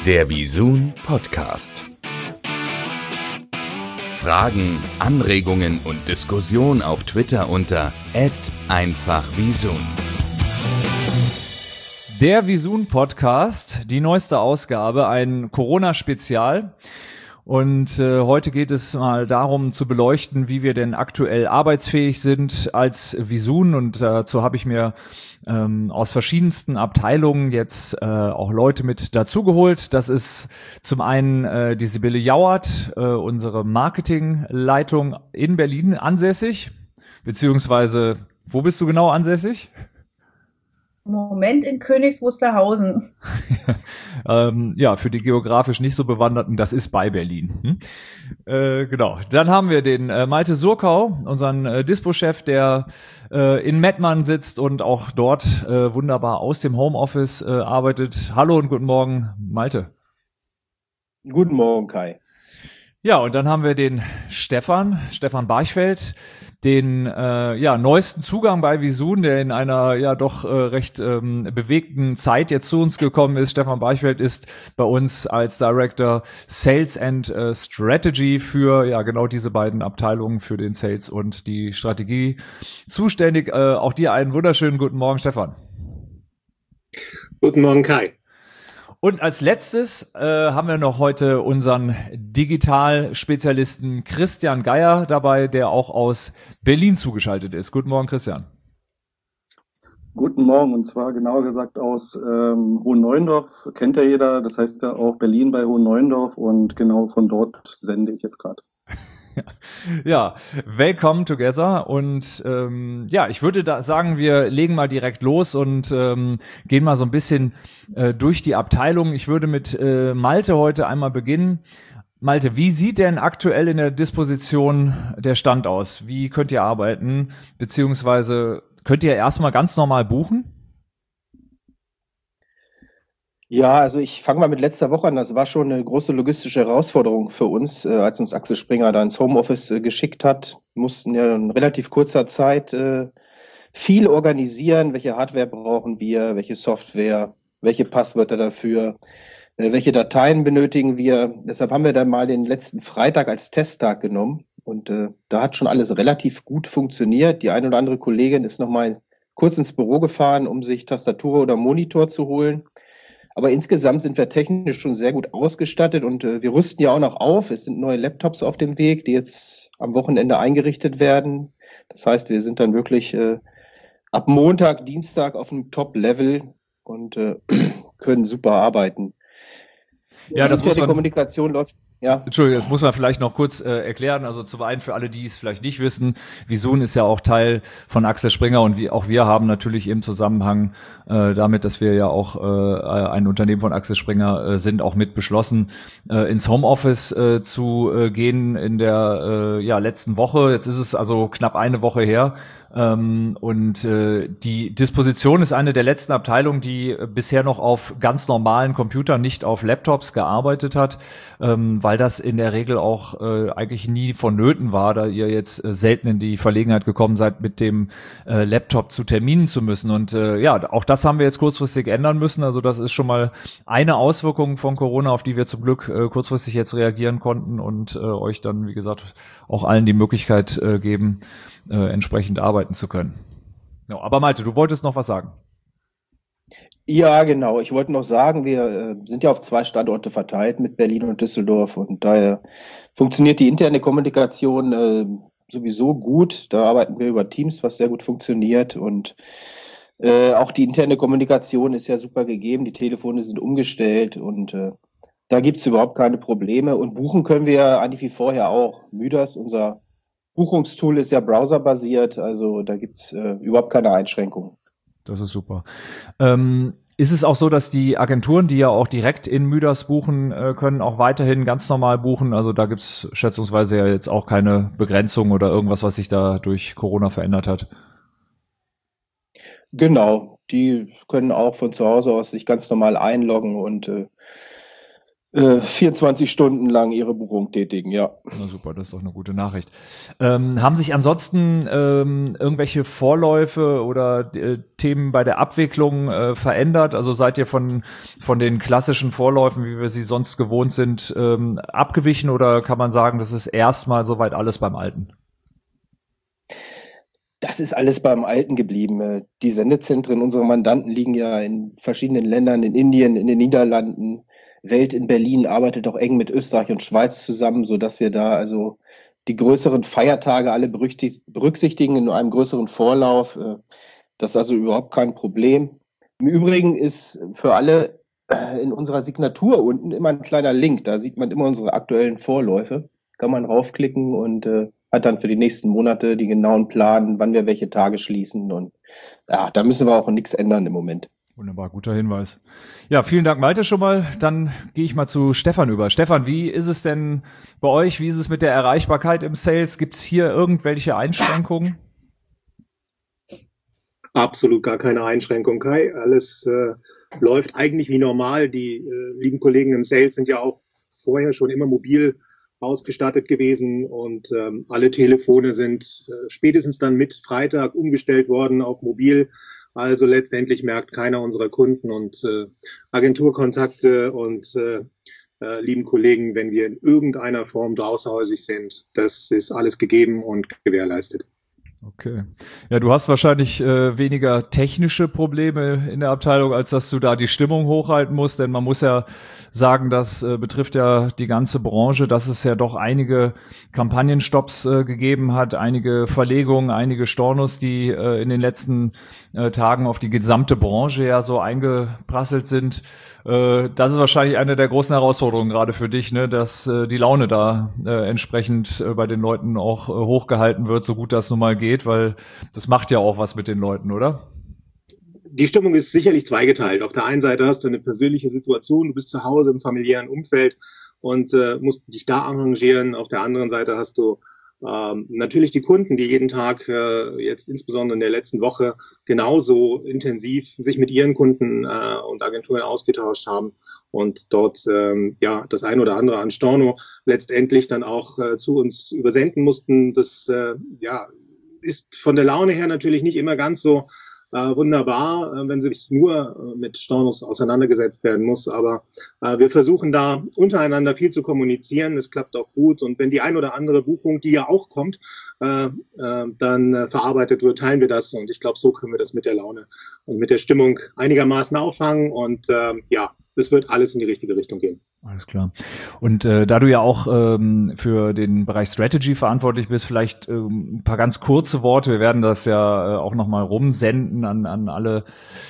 Der Visun Podcast. Fragen, Anregungen und Diskussion auf Twitter unter @einfachvisun. Der Visun Podcast, die neueste Ausgabe, ein Corona-Spezial. Und heute geht es mal darum zu beleuchten, wie wir denn aktuell arbeitsfähig sind als Visun. Und dazu habe ich mir aus verschiedensten Abteilungen jetzt auch Leute mit dazugeholt. Das ist zum einen die Sibylle Jauert, unsere Marketingleitung in Berlin ansässig. Beziehungsweise, wo bist du genau ansässig? Moment in Königs Wusterhausen. Ja, für die geografisch nicht so Bewanderten, das ist bei Berlin. Genau. Dann haben wir den Malte Surkau, unseren Dispo-Chef, der in Mettmann sitzt und auch dort wunderbar aus dem Homeoffice arbeitet. Hallo und guten Morgen, Malte. Guten Morgen, Kai. Ja, und dann haben wir den Stefan Barchfeld, den neuesten Zugang bei Visun, der in einer doch recht bewegten Zeit jetzt zu uns gekommen ist. Stefan Barchfeld ist bei uns als Director Sales and Strategy für genau diese beiden Abteilungen, für den Sales und die Strategie zuständig. Auch dir einen wunderschönen guten Morgen, Stefan. Guten Morgen, Kai. Und als letztes haben wir noch heute unseren Digital-Spezialisten Christian Geier dabei, der auch aus Berlin zugeschaltet ist. Guten Morgen, Christian. Guten Morgen, und zwar genauer gesagt aus Hohenneuendorf, kennt ja jeder, das heißt ja auch Berlin bei Hohenneuendorf, und genau von dort sende ich jetzt gerade. Ja, welcome together, und ich würde da sagen, wir legen mal direkt los und gehen mal so ein bisschen durch die Abteilung. Ich würde mit Malte heute einmal beginnen. Malte, wie sieht denn aktuell in der Disposition der Stand aus? Wie könnt ihr arbeiten, beziehungsweise könnt ihr erstmal ganz normal buchen? Ja, also ich fange mal mit letzter Woche an. Das war schon eine große logistische Herausforderung für uns, als uns Axel Springer da ins Homeoffice geschickt hat. Wir mussten ja in relativ kurzer Zeit viel organisieren. Welche Hardware brauchen wir, welche Software, welche Passwörter dafür, welche Dateien benötigen wir. Deshalb haben wir dann mal den letzten Freitag als Testtag genommen. Und da hat schon alles relativ gut funktioniert. Die eine oder andere Kollegin ist noch mal kurz ins Büro gefahren, um sich Tastatur oder Monitor zu holen. Aber insgesamt sind wir technisch schon sehr gut ausgestattet, und wir rüsten ja auch noch auf. Es sind neue Laptops auf dem Weg, die jetzt am Wochenende eingerichtet werden. Das heißt, wir sind dann wirklich ab Montag, Dienstag auf einem Top-Level und können super arbeiten. Ja, das muss man, die Kommunikation läuft. Ja. Entschuldigung, das muss man vielleicht noch kurz erklären. Also zum einen für alle, die es vielleicht nicht wissen, Visun ist ja auch Teil von Axel Springer, und auch wir haben natürlich im Zusammenhang damit, dass wir ja auch ein Unternehmen von Axel Springer sind, auch mit beschlossen, ins Homeoffice zu gehen in der letzten Woche. Jetzt ist es also knapp eine Woche her. Und die Disposition ist eine der letzten Abteilungen, die bisher noch auf ganz normalen Computern, nicht auf Laptops gearbeitet hat, weil das in der Regel auch eigentlich nie vonnöten war, da ihr jetzt selten in die Verlegenheit gekommen seid, mit dem Laptop zu Terminen zu müssen. Und auch das haben wir jetzt kurzfristig ändern müssen. Also das ist schon mal eine Auswirkung von Corona, auf die wir zum Glück kurzfristig jetzt reagieren konnten und euch dann, wie gesagt, auch allen die Möglichkeit geben, entsprechend arbeiten zu können. Ja, aber Malte, du wolltest noch was sagen. Ja, genau. Ich wollte noch sagen, wir sind ja auf 2 Standorte verteilt mit Berlin und Düsseldorf, und daher funktioniert die interne Kommunikation sowieso gut. Da arbeiten wir über Teams, was sehr gut funktioniert, und auch die interne Kommunikation ist ja super gegeben. Die Telefone sind umgestellt, und da gibt's überhaupt keine Probleme. Und buchen können wir eigentlich wie vorher auch. Mydas, unser Buchungstool, ist ja browserbasiert, also da gibt's überhaupt keine Einschränkungen. Das ist super. Ist es auch so, dass die Agenturen, die ja auch direkt in Mydas buchen können, auch weiterhin ganz normal buchen? Also da gibt's schätzungsweise ja jetzt auch keine Begrenzung oder irgendwas, was sich da durch Corona verändert hat? Genau, die können auch von zu Hause aus sich ganz normal einloggen und 24 Stunden lang ihre Buchung tätigen, ja. Na super, das ist doch eine gute Nachricht. Haben sich ansonsten irgendwelche Vorläufe oder Themen bei der Abwicklung verändert? Also seid ihr von den klassischen Vorläufen, wie wir sie sonst gewohnt sind, abgewichen, oder kann man sagen, das ist erstmal soweit alles beim Alten? Das ist alles beim Alten geblieben. Die Sendezentren unserer Mandanten liegen ja in verschiedenen Ländern, in Indien, in den Niederlanden. Welt in Berlin arbeitet auch eng mit Österreich und Schweiz zusammen, sodass wir da also die größeren Feiertage alle berücksichtigen in einem größeren Vorlauf. Das ist also überhaupt kein Problem. Im Übrigen ist für alle in unserer Signatur unten immer ein kleiner Link. Da sieht man immer unsere aktuellen Vorläufe. Kann man raufklicken und hat dann für die nächsten Monate die genauen Planen, wann wir welche Tage schließen. Und ja, da müssen wir auch nichts ändern im Moment. Wunderbar, guter Hinweis. Ja, vielen Dank, Malte, schon mal. Dann gehe ich mal zu Stefan über. Stefan, wie ist es denn bei euch? Wie ist es mit der Erreichbarkeit im Sales? Gibt es hier irgendwelche Einschränkungen? Absolut gar keine Einschränkung, Kai. Alles läuft eigentlich wie normal. Die lieben Kollegen im Sales sind ja auch vorher schon immer mobil ausgestattet gewesen und alle Telefone sind spätestens dann mit Freitag umgestellt worden auf mobil. Also letztendlich merkt keiner unserer Kunden und Agenturkontakte und lieben Kollegen, wenn wir in irgendeiner Form draußerhäusig sind. Das ist alles gegeben und gewährleistet. Okay. Ja, du hast wahrscheinlich weniger technische Probleme in der Abteilung, als dass du da die Stimmung hochhalten musst, denn man muss ja sagen, das betrifft ja die ganze Branche, dass es ja doch einige Kampagnenstopps gegeben hat, einige Verlegungen, einige Stornos, die in den letzten Tagen auf die gesamte Branche ja so eingeprasselt sind. Das ist wahrscheinlich eine der großen Herausforderungen gerade für dich, ne, dass die Laune da entsprechend bei den Leuten auch hochgehalten wird, so gut das nun mal geht, weil das macht ja auch was mit den Leuten, oder? Die Stimmung ist sicherlich zweigeteilt. Auf der einen Seite hast du eine persönliche Situation, du bist zu Hause im familiären Umfeld und musst dich da arrangieren. Auf der anderen Seite hast du natürlich die Kunden, die jeden Tag jetzt insbesondere in der letzten Woche genauso intensiv sich mit ihren Kunden und Agenturen ausgetauscht haben und dort ja das ein oder andere an Storno letztendlich dann auch zu uns übersenden mussten. Das ja ist von der Laune her natürlich nicht immer ganz so wunderbar, wenn sich nur mit Stornos auseinandergesetzt werden muss. Aber wir versuchen da untereinander viel zu kommunizieren. Es klappt auch gut. Und wenn die ein oder andere Buchung, die ja auch kommt, dann verarbeitet wird, teilen wir das. Und ich glaube, so können wir das mit der Laune und mit der Stimmung einigermaßen auffangen. Und ja, es wird alles in die richtige Richtung gehen. Alles klar. Und da du ja auch für den Bereich Strategy verantwortlich bist, vielleicht ein paar ganz kurze Worte. Wir werden das ja auch nochmal rumsenden an alle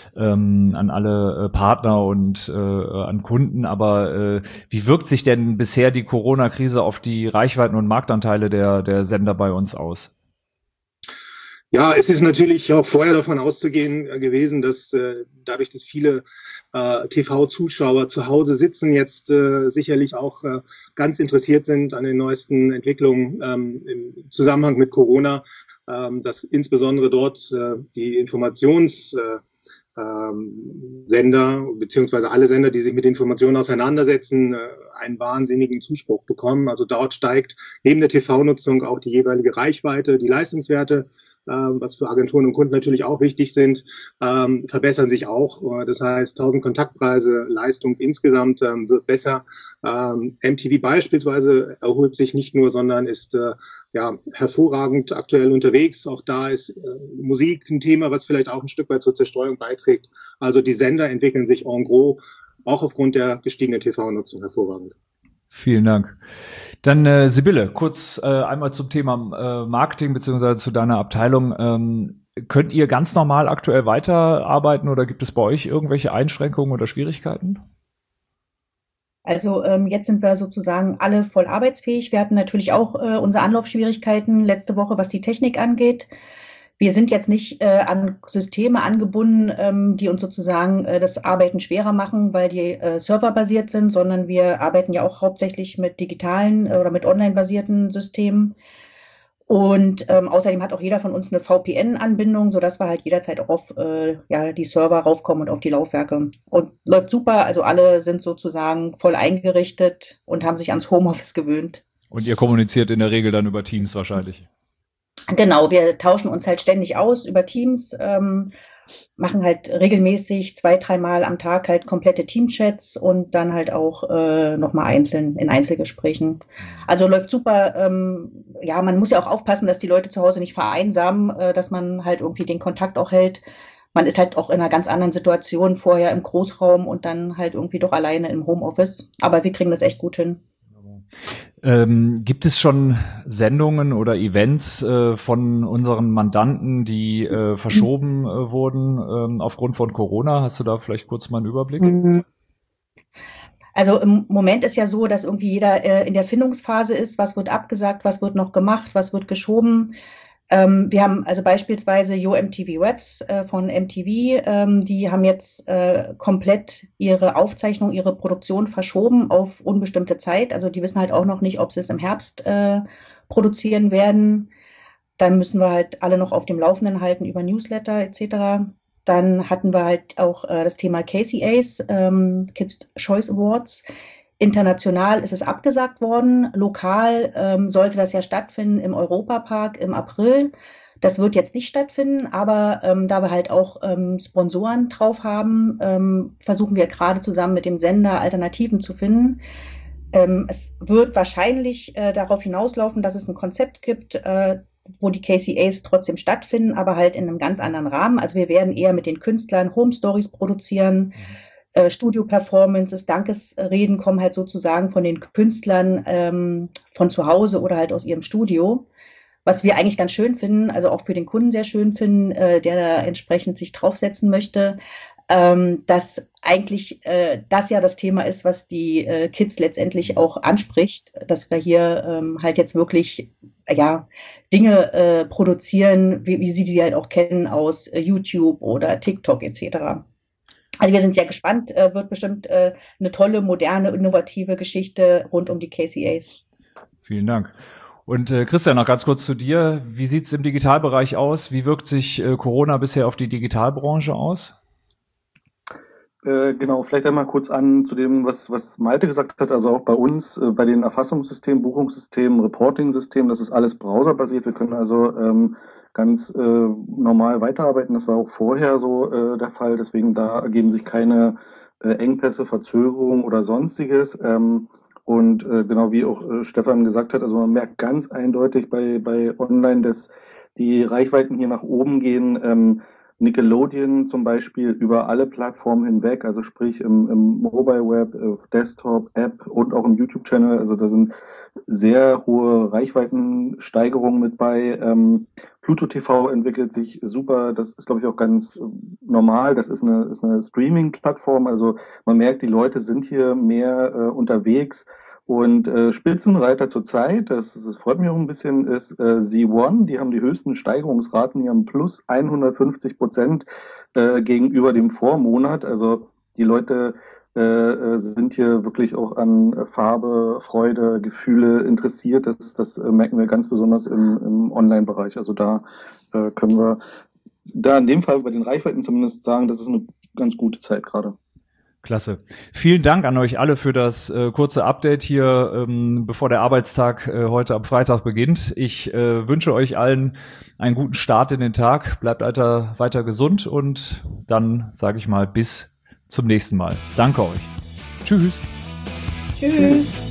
Partner und an Kunden. Aber wie wirkt sich denn bisher die Corona-Krise auf die Reichweiten und Marktanteile der Sender bei uns aus? Ja, es ist natürlich auch vorher davon auszugehen gewesen, dass dadurch, dass viele TV-Zuschauer zu Hause sitzen, jetzt sicherlich auch ganz interessiert sind an den neuesten Entwicklungen im Zusammenhang mit Corona, dass insbesondere dort die Informationssender beziehungsweise alle Sender, die sich mit Informationen auseinandersetzen, einen wahnsinnigen Zuspruch bekommen. Also dort steigt neben der TV-Nutzung auch die jeweilige Reichweite, die Leistungswerte, was für Agenturen und Kunden natürlich auch wichtig sind, verbessern sich auch. Das heißt, 1000 Kontaktpreise, Leistung insgesamt wird besser. MTV beispielsweise erholt sich nicht nur, sondern ist ja hervorragend aktuell unterwegs. Auch da ist Musik ein Thema, was vielleicht auch ein Stück weit zur Zerstreuung beiträgt. Also die Sender entwickeln sich en gros, auch aufgrund der gestiegenen TV-Nutzung hervorragend. Vielen Dank. Dann Sibylle, kurz einmal zum Thema Marketing beziehungsweise zu deiner Abteilung. Könnt ihr ganz normal aktuell weiterarbeiten oder gibt es bei euch irgendwelche Einschränkungen oder Schwierigkeiten? Also jetzt sind wir sozusagen alle voll arbeitsfähig. Wir hatten natürlich auch unsere Anlaufschwierigkeiten letzte Woche, was die Technik angeht. Wir sind jetzt nicht an Systeme angebunden, die uns sozusagen das Arbeiten schwerer machen, weil die serverbasiert sind, sondern wir arbeiten ja auch hauptsächlich mit digitalen oder mit online-basierten Systemen. Und außerdem hat auch jeder von uns eine VPN-Anbindung, sodass wir halt jederzeit auch auf die Server raufkommen und auf die Laufwerke. Und läuft super, also alle sind sozusagen voll eingerichtet und haben sich ans Homeoffice gewöhnt. Und ihr kommuniziert in der Regel dann über Teams wahrscheinlich? Genau, wir tauschen uns halt ständig aus über Teams, machen halt regelmäßig 2-3 Mal am Tag halt komplette Teamchats und dann halt auch nochmal einzeln in Einzelgesprächen. Also läuft super. Man muss ja auch aufpassen, dass die Leute zu Hause nicht vereinsamen, dass man halt irgendwie den Kontakt auch hält. Man ist halt auch in einer ganz anderen Situation, vorher im Großraum und dann halt irgendwie doch alleine im Homeoffice. Aber wir kriegen das echt gut hin. Gibt es schon Sendungen oder Events von unseren Mandanten, die verschoben wurden aufgrund von Corona? Hast du da vielleicht kurz mal einen Überblick? Also im Moment ist ja so, dass irgendwie jeder in der Findungsphase ist. Was wird abgesagt, was wird noch gemacht, was wird geschoben? Wir haben also beispielsweise YoMTV Webs von MTV, die haben jetzt komplett ihre Aufzeichnung, ihre Produktion verschoben auf unbestimmte Zeit. Also die wissen halt auch noch nicht, ob sie es im Herbst produzieren werden. Dann müssen wir halt alle noch auf dem Laufenden halten über Newsletter etc. Dann hatten wir halt auch das Thema KCAs, Kids Choice Awards. International ist es abgesagt worden. Lokal sollte das ja stattfinden im Europapark im April. Das wird jetzt nicht stattfinden, aber da wir halt auch Sponsoren drauf haben, versuchen wir gerade zusammen mit dem Sender Alternativen zu finden. Es wird wahrscheinlich darauf hinauslaufen, dass es ein Konzept gibt, wo die KCAs trotzdem stattfinden, aber halt in einem ganz anderen Rahmen. Also wir werden eher mit den Künstlern Home Stories produzieren. Studio-Performances, Dankesreden kommen halt sozusagen von den Künstlern von zu Hause oder halt aus ihrem Studio, was wir eigentlich ganz schön finden, also auch für den Kunden sehr schön finden, der da entsprechend sich draufsetzen möchte, dass eigentlich das ja das Thema ist, was die Kids letztendlich auch anspricht, dass wir hier halt jetzt wirklich Dinge produzieren, wie sie die halt auch kennen aus YouTube oder TikTok etc. Also wir sind sehr gespannt, wird bestimmt eine tolle, moderne, innovative Geschichte rund um die KCAs. Vielen Dank. Und Christian, noch ganz kurz zu dir. Wie sieht's im Digitalbereich aus? Wie wirkt sich Corona bisher auf die Digitalbranche aus? Genau, vielleicht einmal kurz an zu dem, was Malte gesagt hat. Also auch bei uns, bei den Erfassungssystemen, Buchungssystemen, Reporting-Systemen, das ist alles browserbasiert. Wir können also ganz normal weiterarbeiten. Das war auch vorher so der Fall. Deswegen da ergeben sich keine Engpässe, Verzögerungen oder sonstiges. Und genau wie auch Stefan gesagt hat, also man merkt ganz eindeutig bei Online, dass die Reichweiten hier nach oben gehen. Nickelodeon zum Beispiel über alle Plattformen hinweg, also sprich im Mobile Web, auf Desktop, App und auch im YouTube-Channel. Also da sind sehr hohe Reichweitensteigerungen mit bei. Pluto TV entwickelt sich super. Das ist, glaube ich, auch ganz normal. Das ist eine Streaming-Plattform. Also man merkt, die Leute sind hier mehr unterwegs. Und Spitzenreiter zurzeit, das freut mich auch ein bisschen, ist Z1. Die haben die höchsten Steigerungsraten, die haben plus 150% gegenüber dem Vormonat. Also die Leute sind hier wirklich auch an Farbe, Freude, Gefühle interessiert. Das merken wir ganz besonders im Online-Bereich. Also da können wir da in dem Fall bei den Reichweiten zumindest sagen, das ist eine ganz gute Zeit gerade. Klasse. Vielen Dank an euch alle für das kurze Update hier, bevor der Arbeitstag heute am Freitag beginnt. Ich wünsche euch allen einen guten Start in den Tag. Bleibt weiter gesund und dann sage ich mal bis zum nächsten Mal. Danke euch. Tschüss. Tschüss.